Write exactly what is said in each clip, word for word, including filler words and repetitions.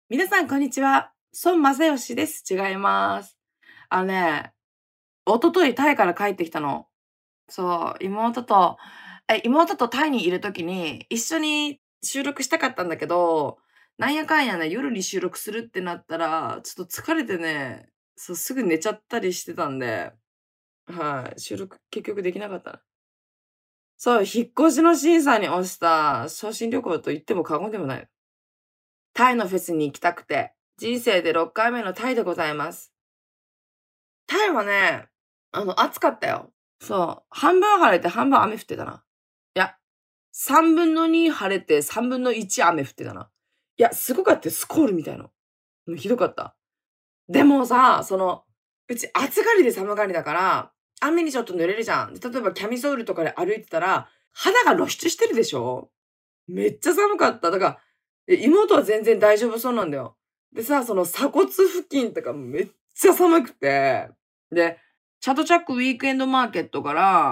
皆さん、こんにちは。孫正義です。違います。あのね、一昨日タイから帰ってきたの。そう、妹と、え、妹とタイにいる時に、一緒に収録したかったんだけど、なんやかんやね、夜に収録するってなったら、ちょっと疲れてね、そう、すぐ寝ちゃったりしてたんで、はい、収録結局できなかった。そう、引っ越しの審査に落ちた昇進旅行と言っても過言でもない。タイのフェスに行きたくて、人生でろっかいめのタイでございます。タイはね、あの、暑かったよ。そう。半分晴れて半分雨降ってたな。いや、さんぶんのに晴れてさんぶんのいち雨降ってたな。いや、すごかったよ、スコールみたいな。もうひどかった。でもさ、その、うち暑がりで寒がりだから、雨にちょっと濡れるじゃん。で、例えばキャミソールとかで歩いてたら、肌が露出してるでしょ？めっちゃ寒かった。だから、え、妹は全然大丈夫そうなんだよ。でさ、その鎖骨付近とかめっちゃ寒くて、で、チャトチャックウィークエンドマーケットから、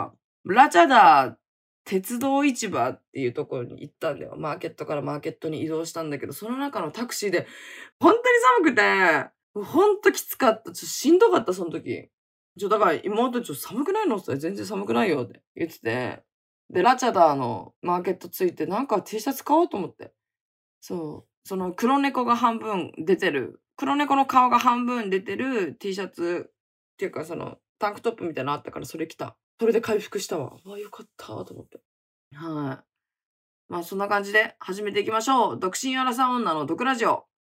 ラチャダ鉄道市場っていうところに行ったんだよ。マーケットからマーケットに移動したんだけど、その中のタクシーで、ほんとに寒くて、もうほんときつかった。ちょ、しんどかった、そん時。ちょ、だから妹に「ちょ、寒くないの？」って言ったら「全然寒くないよ」って言ってて。で、ラチャダのマーケット着いて、なんか T シャツ買おうと思って。そう、その黒猫が半分出てる、黒猫の顔が半分出てる T シャツっていうか、そのタンクトップみたいなのあったからそれ着た。それで回復したわ。わ、よかったと思って。はい。まあ、そんな感じで始めていきましょう。独身アラサー女の毒ラジオ。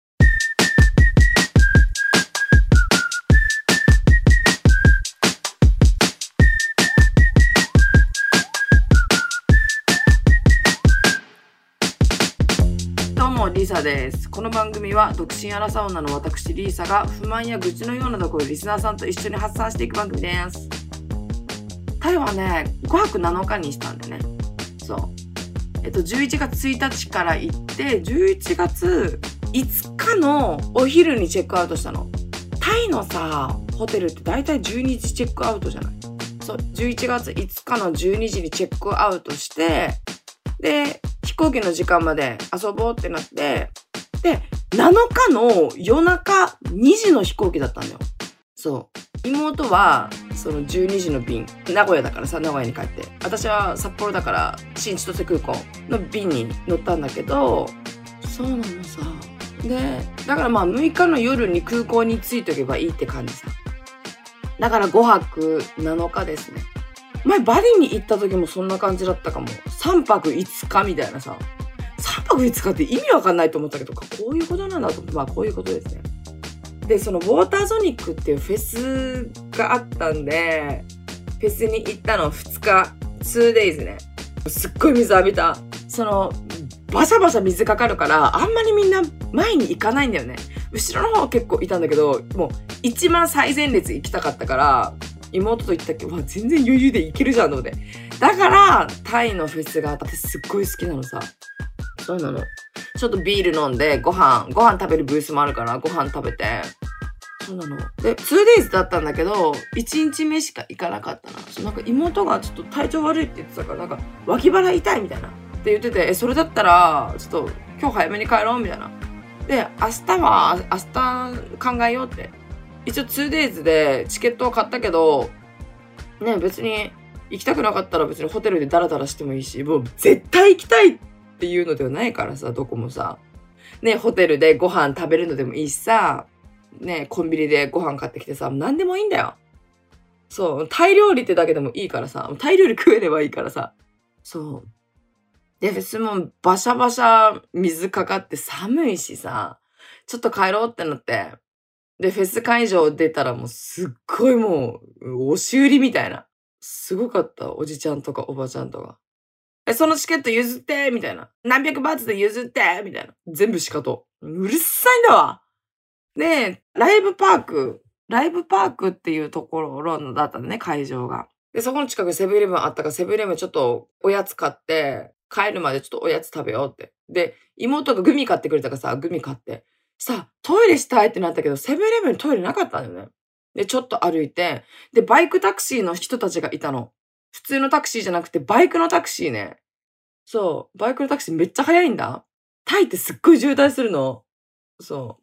どうも、リーサです。この番組は独身アラサー女の私リーサが不満や愚痴のようなところをリスナーさんと一緒に発散していく番組です。タイはね、ごはくなのかにしたんでね。そう。えっと、じゅういちがつついたちから行って、じゅういちがついつかのお昼にチェックアウトしたの。タイのさ、ホテルってだいたいじゅうにじチェックアウトじゃない？そう、じゅういちがついつかのじゅうにじにチェックアウトして、で、飛行機の時間まで遊ぼうってなって、で、なのかの夜中にじの飛行機だったんだよ。そう。妹は、そのじゅうにじの便、名古屋だからさ、名古屋に帰って。私は札幌だから、新千歳空港の便に乗ったんだけど、そうなのさ。で、だからまあむいかの夜に空港に着いとけばいいって感じさ。だからごはくなのかですね。前バリに行った時もそんな感じだったかも。さんぱくいつかみたいなさ。さんぱくいつかって意味わかんないと思ったけど、こういうことなんだと思って、まあこういうことですね。で、そのウォーターソニックっていうフェスがあったんで、フェスに行ったのふつか、ツーデイズね。すっごい水浴びた。その、バシャバシャ水かかるから、あんまりみんな前に行かないんだよね。後ろの方結構いたんだけど、もう一番最前列行きたかったから、妹と行ったっけど、全然余裕で行けるじゃんと思って。だから、タイのフェスが私すっごい好きなのさ。そうなの。ちょっとビール飲んで、ご飯、ご飯食べるブースもあるから、ご飯食べて。そうなの。で、ツーデイズだったんだけど、いちにちめしか行かなかったな。そうなんか妹がちょっと体調悪いって言ってたから、なんか脇腹痛いみたいな。って言ってて、え、それだったら、ちょっと今日早めに帰ろうみたいな。で、明日は、明日考えようって。一応 ツーデイズでチケットを買ったけど、ね、別に行きたくなかったら別にホテルでダラダラしてもいいし、もう絶対行きたいっていうのではないからさ、どこもさ。ね、ホテルでご飯食べるのでもいいしさ、ね、コンビニでご飯買ってきてさ、何でもいいんだよ。そう、タイ料理ってだけでもいいからさ、タイ料理食えればいいからさ。そう。で、フェスもバシャバシャ水かかって寒いしさ、ちょっと帰ろうってなって。で、フェス会場出たらもうすっごいもう、押し売りみたいな。すごかった。おじちゃんとかおばちゃんとか。え、そのチケット譲ってみたいな。何百バーツで譲ってみたいな。全部シカト。うるさいんだわ。で、ライブパーク、ライブパークっていうところだったのね、会場が。で、そこの近くにセブンイレブンあったから、セブンイレブンちょっとおやつ買って、帰るまでちょっとおやつ食べようって。で、妹がグミ買ってくれたからさ、グミ買って。さ、トイレしたいってなったけど、セブンイレブンにトイレなかったんだよね。で、ちょっと歩いて、で、バイクタクシーの人たちがいたの。普通のタクシーじゃなくて、バイクのタクシーね。そう、バイクのタクシーめっちゃ速いんだ。タイってすっごい渋滞するの。そう。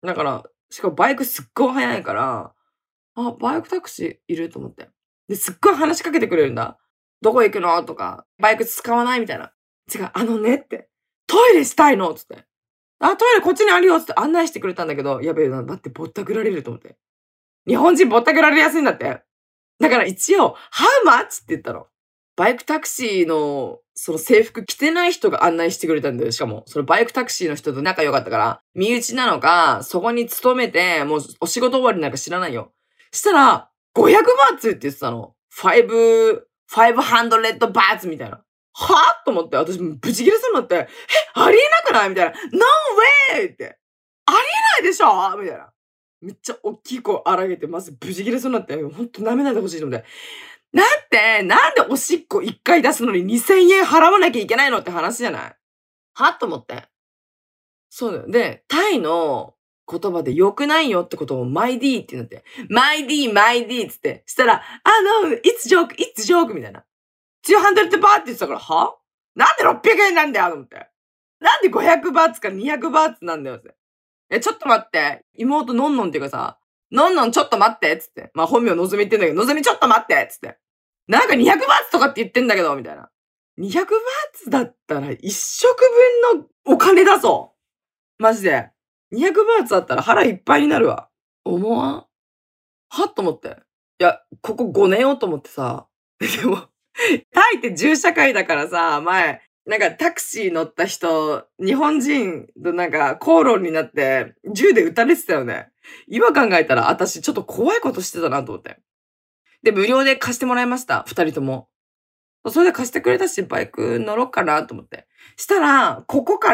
だから、しかもバイクすっごい速いから、あ、バイクタクシーいると思って。で、すっごい話しかけてくれるんだ。どこ行くのとか、バイク使わないみたいな。違う、あのねって。トイレしたいのつって。あ、トイレこっちにあるよつって案内してくれたんだけど、やべえな、待ってぼったくられると思って。日本人ぼったくられやすいんだって。だから一応、How much? って言ったの。バイクタクシーの、その制服着てない人が案内してくれたんだよ。しかも、そのバイクタクシーの人と仲良かったから、身内なのか、そこに勤めて、もうお仕事終わりなんか知らないよ。したら、ごひゃくバーツって言ってたの。5、500バーツみたいな。はぁと思って、私ブチ切れそうになって、え、ありえなくないみたいな。No way! って。ありえないでしょみたいな。めっちゃ大きい声荒げて、まずブチ切れそうになって、ほんと舐めないでほしいと思って。なんて、なんでおしっこいっかい出すのににせんえん払わなきゃいけないのって話じゃないはと思って。そうだよ。で、タイの言葉で良くないよってことをマイディーって言うんだって。マイディー、マイディーっつって。したら、あ、no, it's joke, it's joke みたいな。にひゃくバーって言ってたから、はなんでろっぴゃくえんなんだよと思って。なんでごひゃくバーツかにひゃくバーツなんだよって。え、ちょっと待って。妹のんのんっていうかさ、のんのんちょっと待ってつって。まあ本名のぞみって言うんだけど、のぞみちょっと待ってつって。なんかにひゃくバーツとかって言ってんだけど、みたいな。にひゃくバーツだったら一食分のお金だぞ。マジで。にひゃくバーツだったら腹いっぱいになるわ。思わんはと思って。いや、ここごねようと思ってさ。でも、タイって銃社会だからさ、前、なんかタクシー乗った人、日本人となんか口論になって、銃で撃たれてたよね。今考えたら私ちょっと怖いことしてたなと思って。で、無料で貸してもらいました。二人とも。それで貸してくれたし、バイク乗ろうかなと思って。したら、ここから、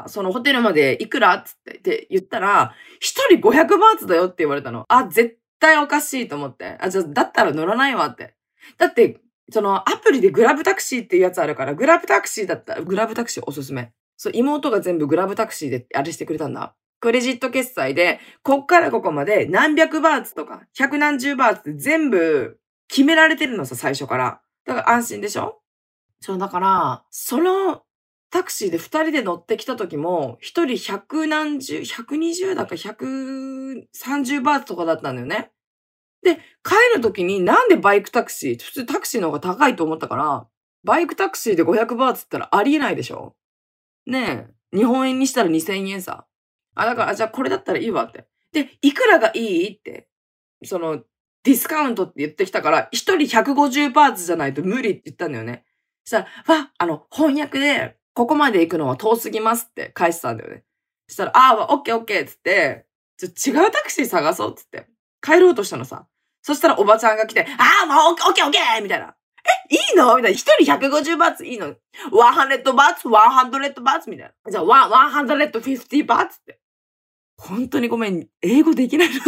そのホテルまでいくらっつってって言ったら、一人ごひゃくバーツだよって言われたの。あ、絶対おかしいと思って。あ、じゃあ、だったら乗らないわって。だって、そのアプリでグラブタクシーっていうやつあるから、グラブタクシーだったら、グラブタクシーおすすめ。そう、妹が全部グラブタクシーであれしてくれたんだ。クレジット決済で、こっからここまで何百バーツとか、百何十バーツって全部決められてるのさ、最初から。だから安心でしょそう、だから、そのタクシーで二人で乗ってきた時も、一人百何十、百二十だか百三十バーツとかだったんだよね。で、帰る時になんでバイクタクシー、普通タクシーの方が高いと思ったから、バイクタクシーでごひゃくバーツって言ったらありえないでしょねえ、日本円にしたらにせんえんさ。あ、だから、じゃあこれだったらいいわって。で、いくらがいいって、その、ディスカウントって言ってきたから、一人ひゃくごじゅうバーツじゃないと無理って言ったんだよね。そしたら、わ、あの、翻訳で、ここまで行くのは遠すぎますって返してたんだよね。そしたら、ああ、オッケーオッケーっつって、ちょ違うタクシー探そうっつって、帰ろうとしたのさ。そしたらおばちゃんが来て、ああ、もうオッケーオッケーオッケーみたいな。え、いいのみたいな。一人ひゃくごじゅうバーツいいの ?ひゃくバーツ ?ひゃくバーツみたいな。じゃあ、ひゃくごじゅうバーツって。本当にごめん、英語できないの。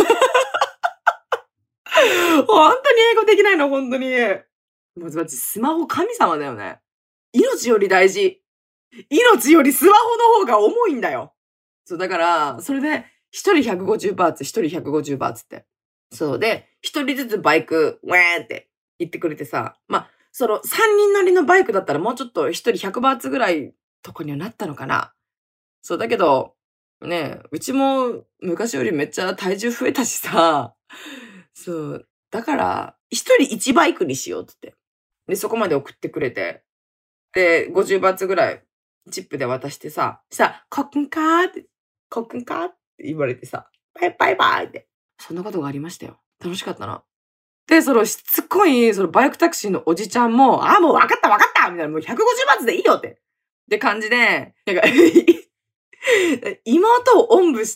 本当に英語できないの、本当に。もう私、スマホ神様だよね。命より大事。命よりスマホの方が重いんだよ。そう、だから、それで、一人ひゃくごじゅうバーツ、一人ひゃくごじゅうバーツって。そうで、一人ずつバイク、ウェーって言ってくれてさ。まあ、その、三人乗りのバイクだったらもうちょっと一人ひゃくバーツぐらいとこにはなったのかな。そう、だけど、ねえ、うちも昔よりめっちゃ体重増えたしさ。そう。だから、一人一バイクにしようって言って。で、そこまで送ってくれて。で、ごじゅうバーツぐらい、チップで渡してさ、さ、コックンカーって、コックンカーって言われてさ、バイバイバイって。そんなことがありましたよ。楽しかったな。で、そのしつこい、そのバイクタクシーのおじちゃんも、ああ、もう分かった分かったみたいな、もうひゃくごじゅうバーツでいいよって。って感じで、なんか妹をおんぶして、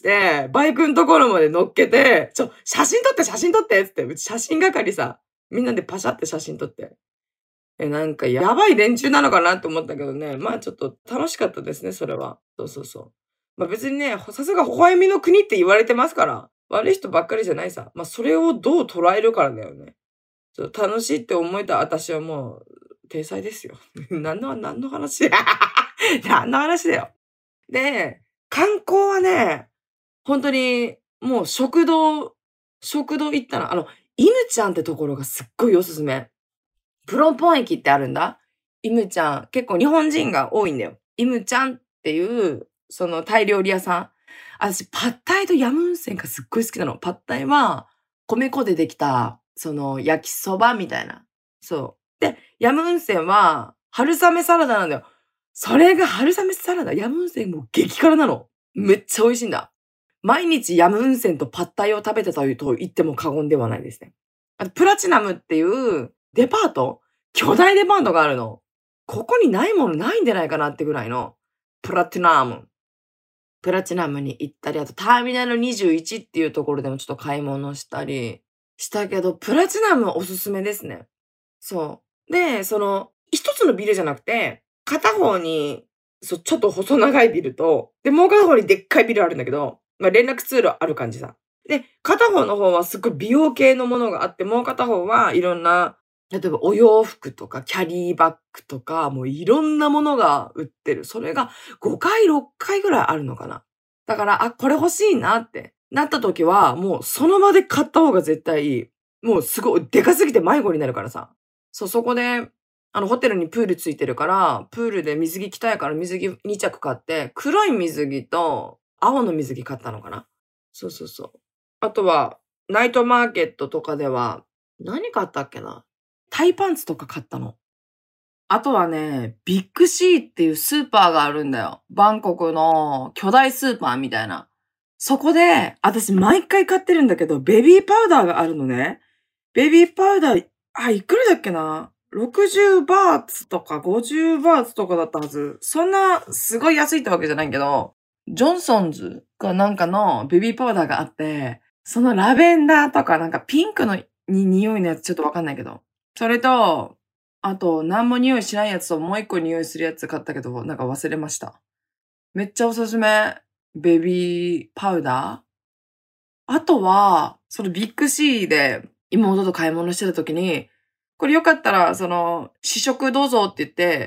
バイクのところまで乗っけて、ちょ、写真撮って写真撮ってつって、うち写真係さ、みんなでパシャって写真撮って。え、なんかやばい連中なのかなって思ったけどね。まあちょっと楽しかったですね、それは。そうそうそう。まあ別にね、さすが微笑みの国って言われてますから、悪い人ばっかりじゃないさ。まあそれをどう捉えるからだよね。そう楽しいって思えた私はもう、天才ですよ。何の、何の話何の話だよ。で、観光はね、本当に、もう食堂、食堂行ったら、あの、イムちゃんってところがすっごいおすすめ。プロンポン駅ってあるんだ。イムちゃん、結構日本人が多いんだよ。イムちゃんっていう、そのタイ料理屋さん。 私、パッタイとヤムウンセンがすっごい好きなの。パッタイは、米粉でできた、その、焼きそばみたいな。そう。で、ヤムウンセンは、春雨サラダなんだよ。それが春雨サラダ。ヤムウンセンも激辛なの。めっちゃ美味しいんだ。毎日ヤムウンセンとパッタイを食べてたと言っても過言ではないですね。あと、プラチナムっていうデパート巨大デパートがあるの。ここにないものないんじゃないかなってぐらいの、プラチナム。プラチナムに行ったり、あとターミナルにじゅういちっていうところでもちょっと買い物したりしたけど、プラチナムおすすめですね。そう。で、その、一つのビルじゃなくて、片方に、そう、ちょっと細長いビルと、で、もう片方にでっかいビルあるんだけど、まあ、連絡通路ある感じさ。で、片方の方はすっごい美容系のものがあって、もう片方はいろんな、例えばお洋服とかキャリーバッグとか、もういろんなものが売ってる。それがごかい、ろっかいぐらいあるのかな。だから、あ、これ欲しいなってなった時は、もうその場で買った方が絶対いい。もうすごい、でかすぎて迷子になるからさ。そう、そこで、あの、ホテルにプールついてるから、プールで水着着たいから水着に着買って、黒い水着と青の水着買ったのかな。そうそうそう。あとは、ナイトマーケットとかでは、何買ったっけな。タイパンツとか買ったの。あとはね、ビッグシーっていうスーパーがあるんだよ。バンコクの巨大スーパーみたいな。そこで、私毎回買ってるんだけど、ベビーパウダーがあるのね。ベビーパウダー、あ、いくらだっけな ?ろくじゅう バーツとかごじゅうバーツとかだったはず。そんな、すごい安いってわけじゃないけど、ジョンソンズかなんかのベビーパウダーがあって、そのラベンダーとかなんかピンクのに匂いのやつちょっとわかんないけど。それと、あと、何も匂いしないやつともう一個匂いするやつ買ったけど、なんか忘れました。めっちゃおすすめ。ベビーパウダー。あとは、そのビッグシーで妹と買い物してた時に、これよかったら、その、試食どうぞって言って、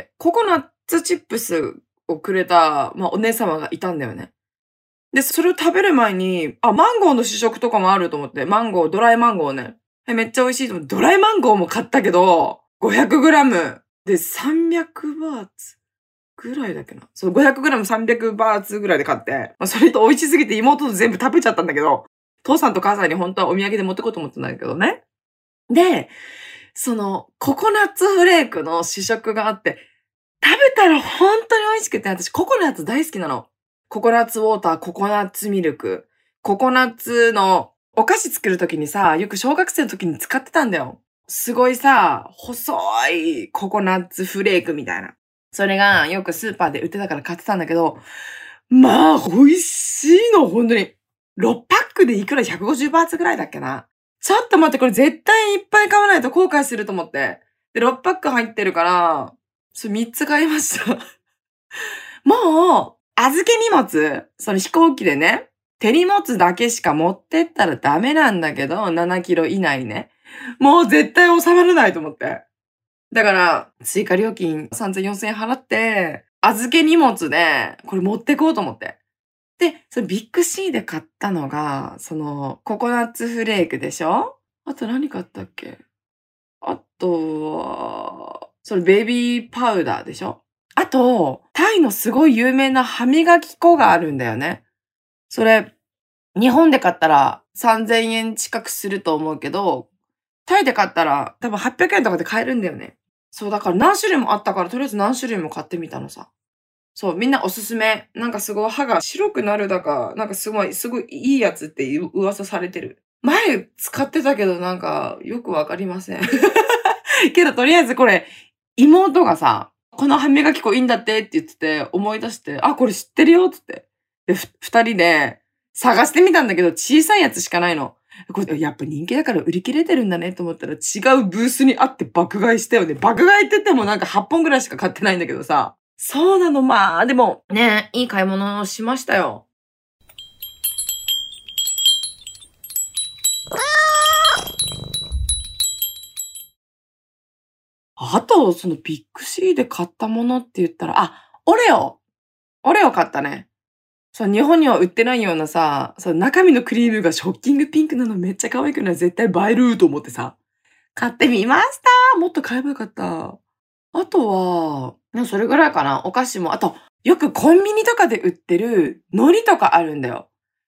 ココナッツチップスをくれた、まあ、お姉様がいたんだよね。で、それを食べる前に、あ、マンゴーの試食とかもあると思って、マンゴー、ドライマンゴーね。めっちゃ美味しいと思って、ドライマンゴーも買ったけど、ごひゃくグラムでさんびゃくバーツぐらいだっけな。そう、ごひゃくグラムさんびゃくバーツぐらいで買って、まあ、それと美味しすぎて妹と全部食べちゃったんだけど、父さんと母さんに本当はお土産で持ってこうと思ってたんだけどね。で、その、ココナッツフレークの試食があって、食べたら本当に美味しくて、私ココナッツ大好きなの。ココナッツウォーター、ココナッツミルク。ココナッツのお菓子作るときにさ、よく小学生の時に使ってたんだよ。すごいさ、細いココナッツフレークみたいな。それがよくスーパーで売ってたから買ってたんだけど、まあ、美味しいの、本当に。ろっパックでいくらひゃくごじゅうバーツぐらいだっけな。ちょっと待って、これ絶対いっぱい買わないと後悔すると思って。で、ろっパック入ってるから、それみっつ買いました。もう、預け荷物、その飛行機でね、手荷物だけしか持ってったらダメなんだけど、ななキロ以内ね。もう絶対収まらないと思って。だから、追加料金さんぜんよんせんえん払って、預け荷物で、これ持ってこうと思って。で、そのビッグシーで買ったのが、その、ココナッツフレークでしょ？あと何買ったっけ？あとは、それベビーパウダーでしょ？あと、タイのすごい有名な歯磨き粉があるんだよね。それ、日本で買ったらさんぜんえん近くすると思うけど、タイで買ったら多分はっぴゃくえんとかで買えるんだよね。そう、だから何種類もあったから、とりあえず何種類も買ってみたのさ。そう、みんなおすすめ。なんかすごい歯が白くなるだか、なんかすごい、すごいいいやつっていう噂されてる。前使ってたけどなんかよくわかりません。けどとりあえずこれ、妹がさ、この歯磨き粉いいんだってって言ってて思い出して、あ、これ知ってるよって言って。で、ふ二人で探してみたんだけど小さいやつしかないの。これやっぱ人気だから売り切れてるんだねと思ったら違うブースにあって爆買いしたよね。爆買いって言ってもなんかはっぽんぐらいしか買ってないんだけどさ。そうなの、まあ、でもね、いい買い物をしましたよ。あと、そのビッグシーで買ったものって言ったら、あ、オレオオレオ買ったね。そう、日本には売ってないようなさ、そう、中身のクリームがショッキングピンクなのめっちゃ可愛くない？絶対映えると思ってさ。買ってみましたもっと買えばよかった。あとは、それぐらいかな。お菓子も。あと、よくコンビニとかで売ってる海苔とかあるんだよ。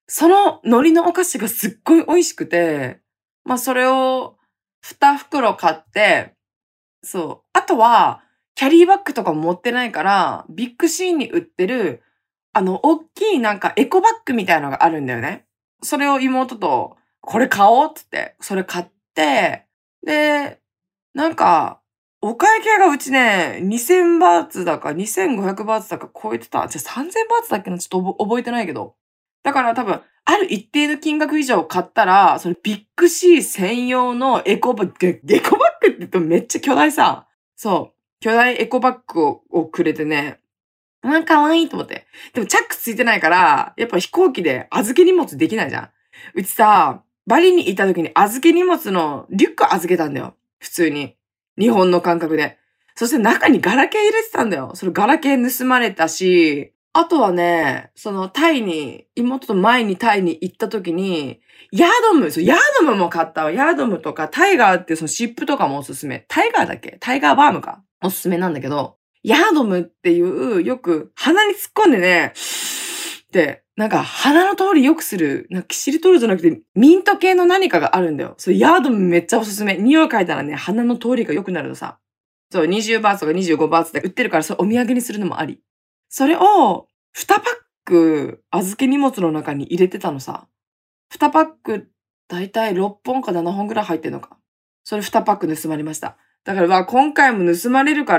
その海苔のお菓子がすっごい美味しくて、まあそれをに袋買って、そう。あとは、キャリーバッグとかも持ってないから、ビッグシーンに売ってる、あの、おっきいなんかエコバッグみたいなのがあるんだよね。それを妹と、これ買おうって言って、それ買って、で、なんか、お会計がうちね、にせんバーツだかにせんごひゃくバーツだか超えてた。じゃあさんぜんバーツだっけなちょっと覚えてないけど。だから多分、ある一定の金額以上買ったら、そのビッグシー専用のエコバッグ、エコバッグって言うとめっちゃ巨大さ。そう。巨大エコバッグををくれてね。うん、かわいいと思って。でもチャックついてないから、やっぱ飛行機で預け荷物できないじゃん。うちさ、バリに行った時に預け荷物のリュック預けたんだよ。普通に。日本の感覚で。そして中にガラケー入れてたんだよ。それガラケー盗まれたし、あとはね、そのタイに、妹と前にタイに行った時に、ヤードム、そう、ヤードムも買ったわ。ヤードムとかタイガーってそのシップとかもおすすめ。タイガーだっけタイガーバームかおすすめなんだけど、ヤードムっていう、よく鼻に突っ込んでね、って、なんか鼻の通り良くする、なんかキシリトールじゃなくてミント系の何かがあるんだよ。それヤードムめっちゃおすすめ。匂い嗅いだらね、鼻の通りが良くなるのさ。そう、にじゅうバーツとかにじゅうごバーツで売ってるから、それお土産にするのもあり。それを、にパック預け荷物の中に入れてたのさ。にパック、だいたいろっぽんかななほんぐらい入ってんのか。それにパック盗まれました。だから、わ、今回も盗まれるから、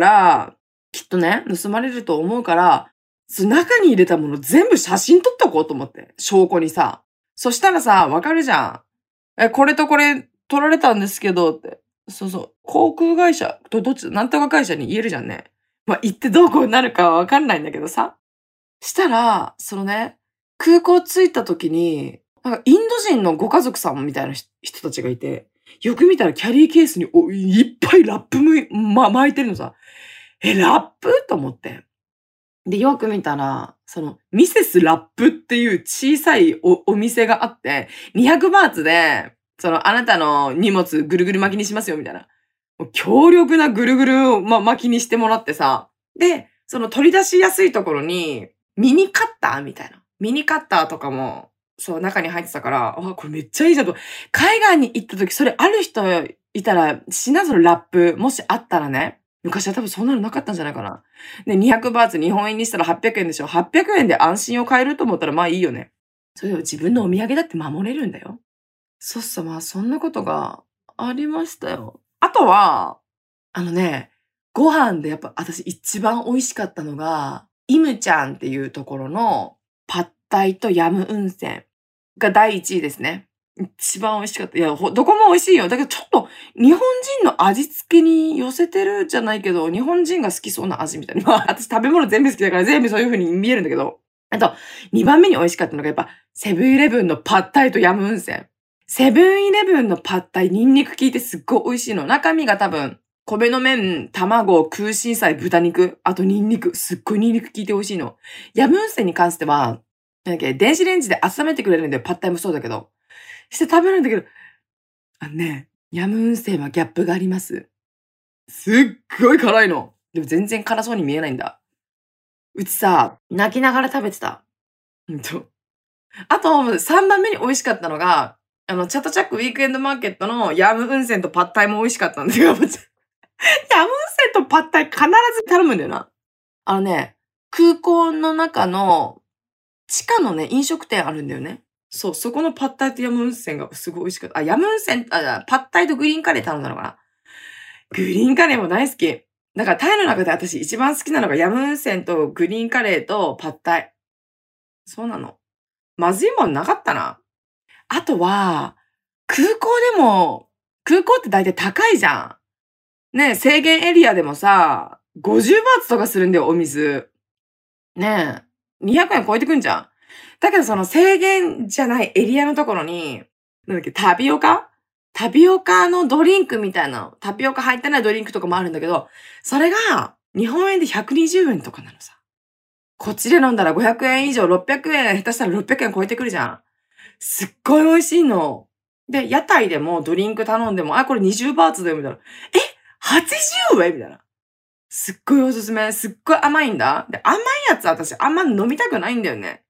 きっとね、盗まれると思うから、その中に入れたもの全部写真撮っとこうと思って。証拠にさ。そしたらさ、わかるじゃん。え、これとこれ撮られたんですけどって。そうそう。航空会社とどっち、なんとか会社に言えるじゃんね。まあ、行ってどうこうなるかはわかんないんだけどさ。したら、そのね、空港着いた時に、なんかインド人のご家族さんみたいな人たちがいて、よく見たらキャリーケースにおいっぱいラップむ、ま、巻いてるのさ。え、ラップと思って。で、よく見たら、その、ミセスラップっていう小さい お, お店があって、にひゃくバーツで、その、あなたの荷物ぐるぐる巻きにしますよ、みたいな。もう強力なぐるぐるを、ま、巻きにしてもらってさ。で、その取り出しやすいところに、ミニカッターみたいな。ミニカッターとかも、そう、中に入ってたから、あ、これめっちゃいいじゃんと。海外に行った時、それある人いたら、しな、そのラップ、もしあったらね。昔は多分そんなのなかったんじゃないかな。で、にひゃくバーツ日本円にしたらはっぴゃくえんでしょ。はっぴゃくえんで安心を買えると思ったらまあいいよね。それを自分のお土産だって守れるんだよ。そうそう、まあそんなことがありましたよ。あとは、あのね、ご飯でやっぱ私一番美味しかったのが、イムちゃんっていうところのパッタイとヤムウンセンがだいいちいですね。一番美味しかった。いや、どこも美味しいよ。だけどちょっと日本人の味付けに寄せてるじゃないけど、日本人が好きそうな味みたいな。まあ、私食べ物全部好きだから全部そういう風に見えるんだけど。あと、にばんめに美味しかったのがやっぱ、セブンイレブンのパッタイとヤムウンセン。セブンイレブンのパッタイ、ニンニク効いてすっごい美味しいの。中身が多分、米の麺、卵、空心菜、豚肉、あとニンニク。すっごいニンニク効いて美味しいの。ヤムウンセンに関しては、なんだっけ、電子レンジで温めてくれるんだよ。パッタイもそうだけど。して食べるんだけど、あのね、ヤムウンセンはギャップがあります。すっごい辛いの。でも全然辛そうに見えないんだ。うちさ、泣きながら食べてた。うんと。あと、さんばんめに美味しかったのが、あの、チャットチャックウィークエンドマーケットのヤムウンセンとパッタイも美味しかったんですよ。ヤムウンセンとパッタイ必ず頼むんだよな。あのね、空港の中の地下のね、飲食店あるんだよね。そう、そこのパッタイとヤムウンセンがすごい美味しかった。あ、ヤムウンセン、あ、パッタイとグリーンカレー頼んだのかな。グリーンカレーも大好き。だからタイの中で私一番好きなのがヤムウンセンとグリーンカレーとパッタイ。そうなの。まずいもんなかったな。あとは、空港でも、空港って大体高いじゃん。ねえ、制限エリアでもさ、ごじゅうバーツとかするんだよ、お水。ねえ、にひゃくえん超えてくんじゃん。だけどその制限じゃないエリアのところに、なんだっけ、タピオカタピオカのドリンクみたいなの。タピオカ入ってないドリンクとかもあるんだけど、それが日本円でひゃくにじゅうえんとかなのさ。こっちで飲んだらごひゃくえん以上、ろっぴゃくえん、下手したらろっぴゃくえん超えてくるじゃん。すっごい美味しいの。で、屋台でもドリンク頼んでも、あ、これにじゅうバーツだよ、みたいな。え ?はちじゅう 円みたいな。すっごいおすすめ。すっごい甘いんだ。で、甘いやつ私あんま飲みたくないんだよね。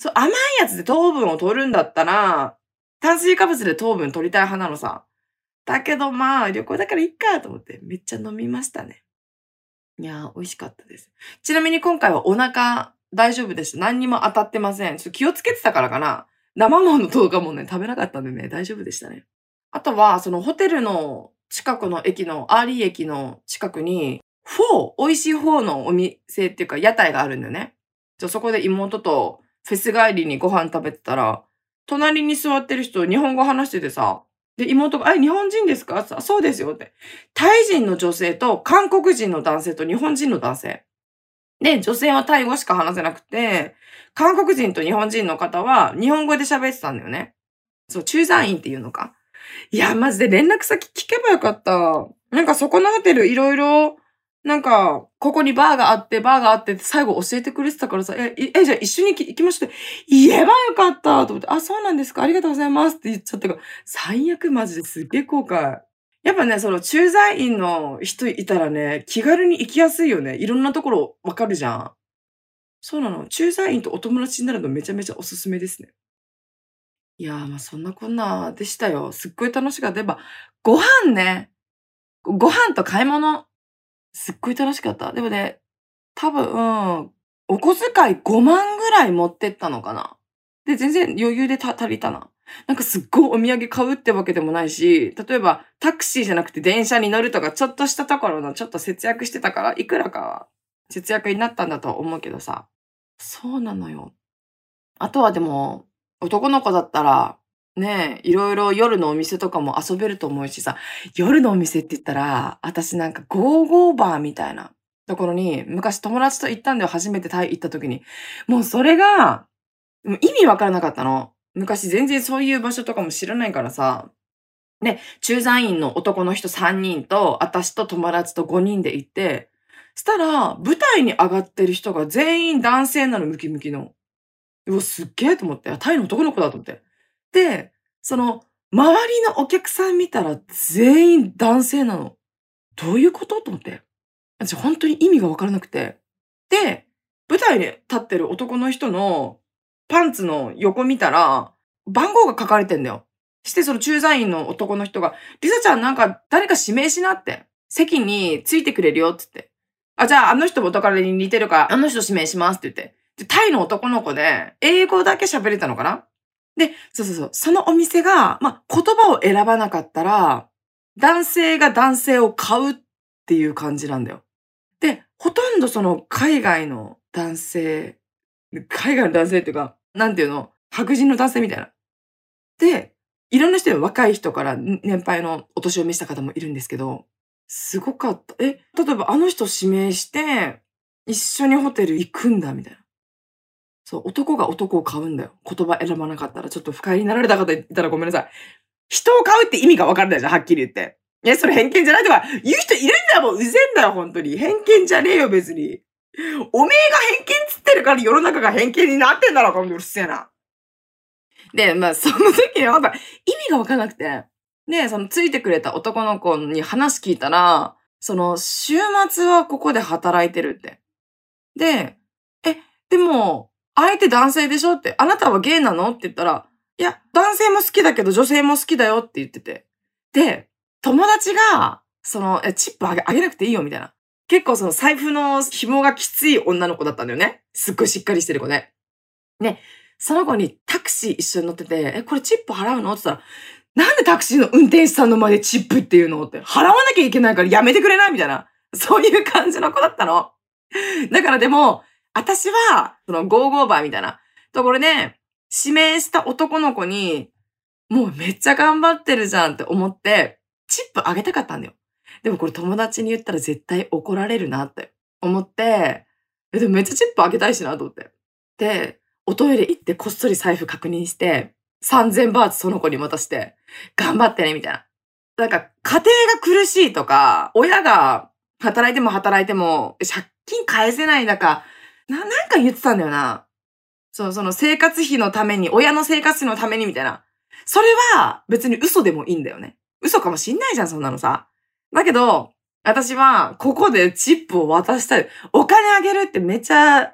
そう、甘いやつで糖分を取るんだったら、炭水化物で糖分取りたい派なのさ。だけどまあ、旅行だからいっかと思って、めっちゃ飲みましたね。いやー、美味しかったです。ちなみに今回はお腹大丈夫でした。何にも当たってません。ちょっと気をつけてたからかな。生ものとかもね、食べなかったんでね、大丈夫でしたね。あとは、そのホテルの近くの駅の、アーリー駅の近くに、フォー、美味しいフォーのお店っていうか屋台があるんだよね。じゃあそこで妹とフェス帰りにご飯食べてたら、隣に座ってる人、日本語話しててさ、で、妹が、え、日本人ですか？そうですよって。タイ人の女性と韓国人の男性と日本人の男性。で、女性はタイ語しか話せなくて、韓国人と日本人の方は日本語で喋ってたんだよね。そう、駐在員っていうのか。いや、マジで連絡先聞けばよかった。なんかそこのホテルいろいろ、なんか、ここにバーがあって、バーがあってって最後教えてくれてたからさ、え、え、じゃあ一緒に行きましょうって言えばよかったと思って、あ、そうなんですか、ありがとうございますって言っちゃったから、最悪マジですっげえ後悔。やっぱね、その駐在員の人いたらね、気軽に行きやすいよね。いろんなところわかるじゃん。そうなの。駐在員とお友達になるのめちゃめちゃおすすめですね。いやー、まあそんなこんなでしたよ。すっごい楽しかった。やっぱ、ご飯ね。ご飯と買い物。すっごい楽しかった。でもね、多分、お小遣いごまんぐらい持ってったのかな。で、全然余裕でた足りたな。なんかすっごいお土産買うってわけでもないし、例えばタクシーじゃなくて電車に乗るとかちょっとしたところのちょっと節約してたから、いくらかは節約になったんだとは思うけどさ。そうなのよ。あとはでも、男の子だったら、ねえ、いろいろ夜のお店とかも遊べると思うしさ、夜のお店って言ったら、私なんかゴーゴーバーみたいなところに、昔友達と行ったんだよ、初めてタイ行った時に。もうそれが、もう意味わからなかったの。昔全然そういう場所とかも知らないからさ。で、駐在員の男の人さんにんと、私と友達とごにんで行って、したら、舞台に上がってる人が全員男性なの、ムキムキの。うわ、すっげえと思って。あ、タイの男の子だと思って。で、その、周りのお客さん見たら全員男性なの。どういうことと思って。私本当に意味がわからなくて。で、舞台に立ってる男の人のパンツの横見たら、番号が書かれてんだよ。してその駐在員の男の人が、リサちゃんなんか誰か指名しなって。席についてくれるよって言って。あ、じゃああの人元彼に似てるから、あの人指名しますって言って。で、タイの男の子で、英語だけ喋れたのかな。で、そうそうそう。そのお店が、まあ、言葉を選ばなかったら、男性が男性を買うっていう感じなんだよ。で、ほとんどその海外の男性、海外の男性っていうか、なんていうの、白人の男性みたいな。で、いろんな人で若い人から年配のお年を召した方もいるんですけど、すごかった。え、例えばあの人指名して、一緒にホテル行くんだみたいな。そう、男が男を買うんだよ。言葉選ばなかったら、ちょっと不快になられた方いたらごめんなさい。人を買うって意味が分からないじゃん、はっきり言って。いや、それ偏見じゃないとか、言う人いるんだよ、もううぜんだよ、本当に。偏見じゃねえよ、別に。おめえが偏見つってるから世の中が偏見になってんだろ、このうるせえな。で、まあ、その時にまだ意味が分からなくて。で、そのついてくれた男の子に話聞いたら、その、週末はここで働いてるって。で、え、でも、相手男性でしょって、あなたはゲイなのって言ったら、いや、男性も好きだけど女性も好きだよって言ってて。で、友達が、その、え、チップあげ、あげなくていいよみたいな。結構その財布の紐がきつい女の子だったんだよね。すっごいしっかりしてる子で。ね、その子にタクシー一緒に乗ってて、え、これチップ払うのって言ったら、なんでタクシーの運転手さんの前でチップっていうのって、払わなきゃいけないからやめてくれないみたいな。そういう感じの子だったの。だからでも、私は、そのゴーゴーバーみたいなところで、指名した男の子に、もうめっちゃ頑張ってるじゃんって思って、チップあげたかったんだよ。でもこれ友達に言ったら絶対怒られるなって思って、え、でもめっちゃチップあげたいしなと思って。で、おトイレ行ってこっそり財布確認して、さんぜんバーツその子に渡して、頑張ってね、みたいな。なんか、家庭が苦しいとか、親が働いても働いても、借金返せない中、な、なんか言ってたんだよな。そう、その生活費のために、親の生活費のためにみたいな。それは別に嘘でもいいんだよね。嘘かもしんないじゃん、そんなのさ。だけど、私はここでチップを渡したい。お金あげるってめちゃ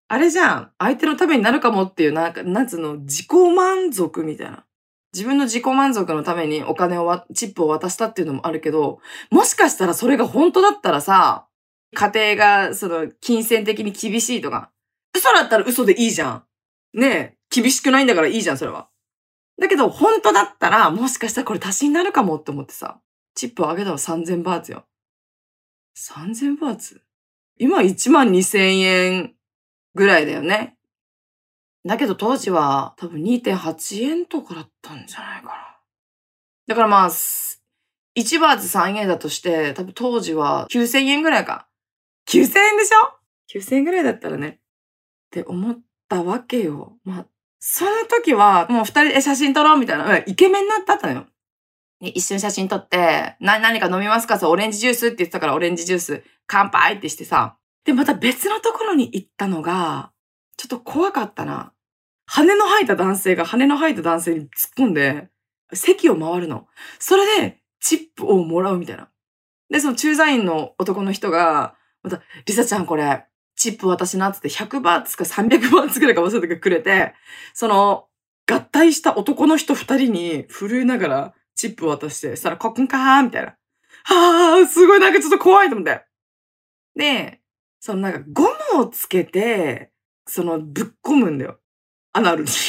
あれじゃん。相手のためになるかもっていう、なんか、なんつうの、自己満足みたいな。自分の自己満足のためにお金をわ、チップを渡したっていうのもあるけど、もしかしたらそれが本当だったらさ、家庭が、その、金銭的に厳しいとか、嘘だったら嘘でいいじゃん。ねえ、厳しくないんだからいいじゃん、それは。だけど、本当だったら、もしかしたらこれ足しになるかもって思ってさ、チップをあげたのさんぜんバーツよ。さんぜんバーツ今いちまんにせんえんぐらいだよね。だけど当時は多分 にてんはちえんとかだったんじゃないかな。だからまあ、いちバーツさんえんだとして、多分当時はきゅうせんえんぐらいか。きゅうせんえんでしょ ?きゅうせんえんぐらいだったらね。って思ったわけよ。まあ、その時はもう二人で写真撮ろうみたいな、イケメンになったのよ。一緒に写真撮って、な、何か飲みますか？そう、オレンジジュースって言ってたからオレンジジュース乾杯ってしてさ。で、また別のところに行ったのが、ちょっと怖かったな。羽の生えた男性が羽の生えた男性に突っ込んで、席を回るの。それで、チップをもらうみたいな。で、その駐在員の男の人が、また、リサちゃんこれ、チップ私なってひゃくバーツかさんびゃくバーツくらいか忘れてくれて、その、合体した男の人二人に震えながらチップを渡して、そしたら、コックンカーみたいな。はぁ、すごいなんかちょっと怖いと思って。で、そのなんかゴムをつけて、そのぶっ込むんだよ。アナルに。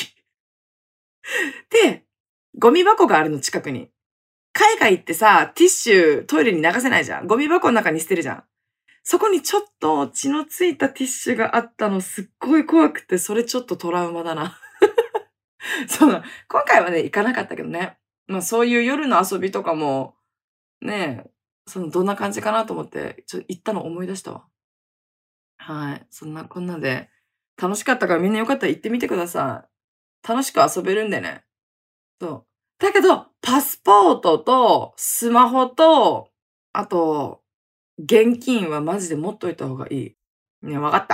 で、ゴミ箱があるの近くに。海外ってさ、ティッシュトイレに流せないじゃん。ゴミ箱の中に捨てるじゃん。そこにちょっと血のついたティッシュがあったのすっごい怖くて、それちょっとトラウマだな。そうな。今回はね、行かなかったけどね。まあそういう夜の遊びとかも、ねえ、そのどんな感じかなと思って、ちょっと行ったの思い出したわ。はい。そんなこんなで、楽しかったからみんなよかったら行ってみてください。楽しく遊べるんでね。そう。だけど、パスポートと、スマホと、あと、現金はマジで持っといた方がいい。ね、わかった？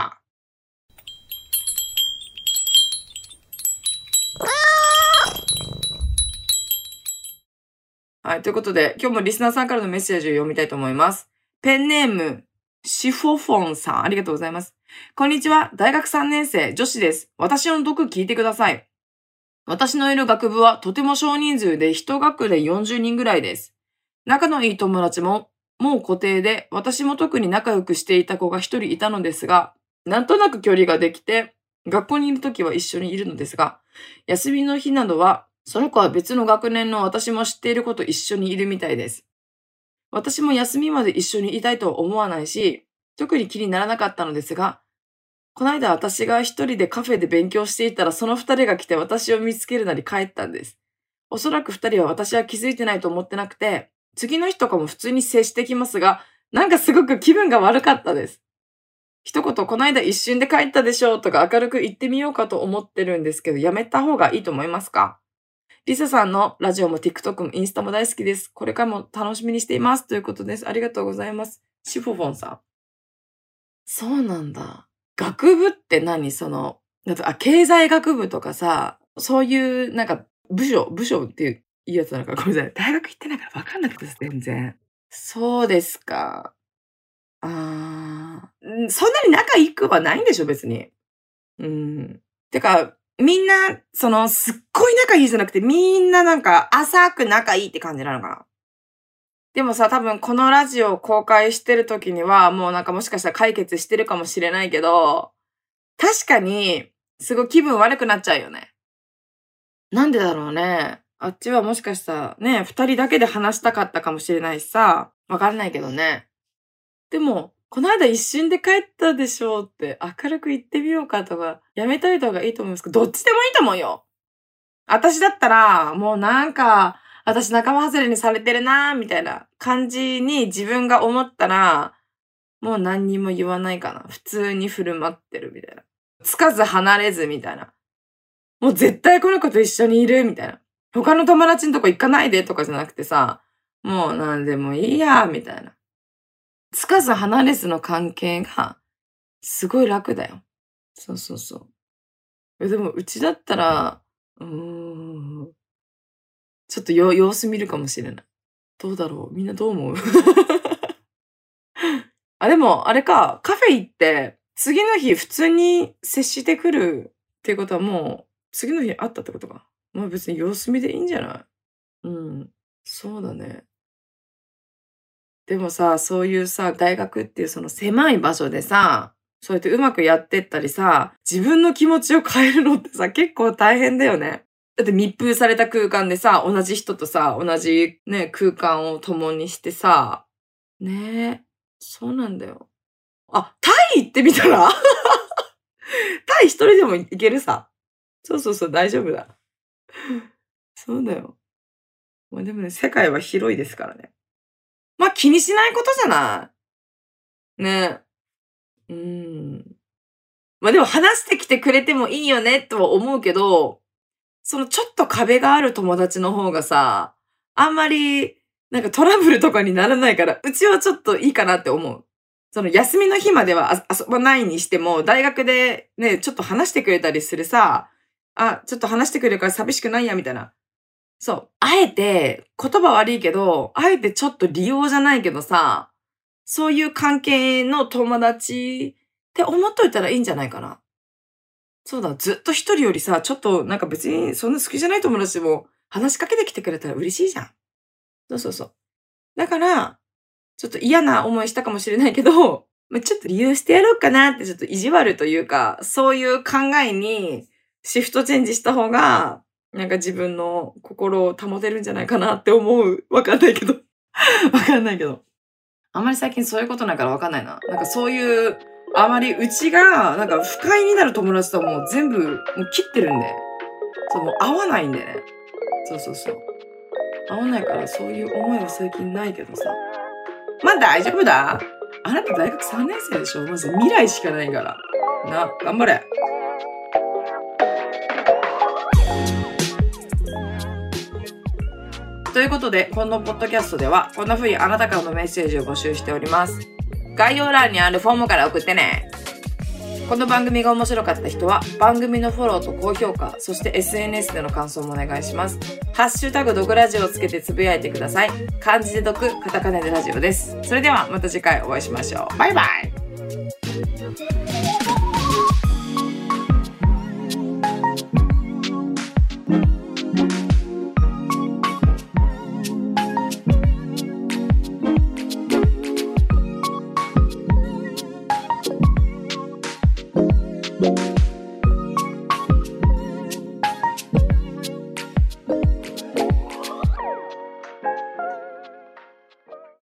はい。ということで、今日もリスナーさんからのメッセージを読みたいと思います。ペンネーム、シフォフォンさん、ありがとうございます。こんにちは。大学さんねん生、女子です。私の読聞いてください。私のいる学部はとても少人数で一学年よんじゅうにんぐらいです。仲のいい友達ももう固定で、私も特に仲良くしていた子が一人いたのですが、なんとなく距離ができて、学校にいるときは一緒にいるのですが、休みの日などは、その子は別の学年の私も知っている子と一緒にいるみたいです。私も休みまで一緒にいたいとは思わないし、特に気にならなかったのですが、この間私が一人でカフェで勉強していたらその二人が来て私を見つけるなり帰ったんです。おそらく二人は私は気づいてないと思ってなくて、次の日とかも普通に接してきますが、なんかすごく気分が悪かったです。一言この間一瞬で帰ったでしょうとか明るく言ってみようかと思ってるんですけど、やめた方がいいと思いますか？リサさんのラジオも TikTok もインスタも大好きです。これからも楽しみにしています。ということです。ありがとうございます。シフォフォンさん。そうなんだ。学部って何？その、なんかあ、経済学部とかさ、そういうなんか部署、部署っていういいやつなのかごめんなさい。大学行ってないから分かんなくて全然。そうですか。ああ、うん、そんなに仲良くはないんでしょ、別に。うん。てか、みんな、その、すっごい仲いいじゃなくて、みんななんか、浅く仲いいって感じなのかな。でもさ、多分このラジオを公開してる時には、もうなんかもしかしたら解決してるかもしれないけど、確かに、すごい気分悪くなっちゃうよね。なんでだろうね。あっちはもしかしたらね、二人だけで話したかったかもしれないしさ、わかんないけどね。でも、この間一瞬で帰ったでしょうって明るく言ってみようかとか、やめといた方がいいと思いますけど、どっちでもいいと思うよ。私だったら、もうなんか、私仲間外れにされてるなーみたいな感じに自分が思ったら、もう何にも言わないかな。普通に振る舞ってるみたいな。つかず離れずみたいな。もう絶対この子と一緒にいるみたいな。他の友達のとこ行かないでとかじゃなくてさ、もう何でもいいや、みたいな。つかず離れずの関係が、すごい楽だよ。そうそうそう。でも、うちだったら、うーん、ちょっとよ様子見るかもしれない。どうだろう？みんなどう思う？あ、でも、あれか、カフェ行って、 次の日普通に接してくるっていうことはもう、次の日会ったってことか。まあ別に様子見でいいんじゃない？うん。そうだね。でもさ、そういうさ、大学っていうその狭い場所でさ、そうやってうまくやってったりさ、自分の気持ちを変えるのってさ、結構大変だよね。だって密封された空間でさ、同じ人とさ、同じね、空間を共にしてさ、ねえ、そうなんだよ。あ、タイ行ってみたらタイ一人でも行けるさ。そうそうそう、大丈夫だ。そうだよ。まあでもね、世界は広いですからね。まあ気にしないことじゃない？ね。うーん。まあでも話してきてくれてもいいよねとは思うけど、そのちょっと壁がある友達の方がさ、あんまりなんかトラブルとかにならないから、うちはちょっといいかなって思う。その休みの日まではあ遊ばないにしても、大学でね、ちょっと話してくれたりするさ、あ、ちょっと話してくれるから寂しくないや、みたいな。そう。あえて、言葉悪いけど、あえてちょっと利用じゃないけどさ、そういう関係の友達って思っといたらいいんじゃないかな。そうだ、ずっと一人よりさ、ちょっとなんか別にそんな好きじゃない友達でも話しかけてきてくれたら嬉しいじゃん。そうそうそう。だから、ちょっと嫌な思いしたかもしれないけど、まあ、ちょっと利用してやろうかなってちょっと意地悪というか、そういう考えにシフトチェンジした方が、なんか自分の心を保てるんじゃないかなって思う。わかんないけど。わかんないけど。あんまり最近そういうことないからわかんないな。なんかそういう、あまりうちが、なんか不快になる友達ともう全部もう切ってるんで。そう、もう合わないんでね。そうそうそう。合わないからそういう思いは最近ないけどさ。まあ大丈夫だ。あなた大学さんねん生でしょ？まず未来しかないから。な、頑張れ。ということで、このポッドキャストでは、こんな風にあなたからのメッセージを募集しております。概要欄にあるフォームから送ってね。この番組が面白かった人は、番組のフォローと高評価、そして エスエヌエス での感想もお願いします。ハッシュタグ毒ラジオをつけてつぶやいてください。漢字で毒、カタカナでラジオです。それではまた次回お会いしましょう。バイバイ。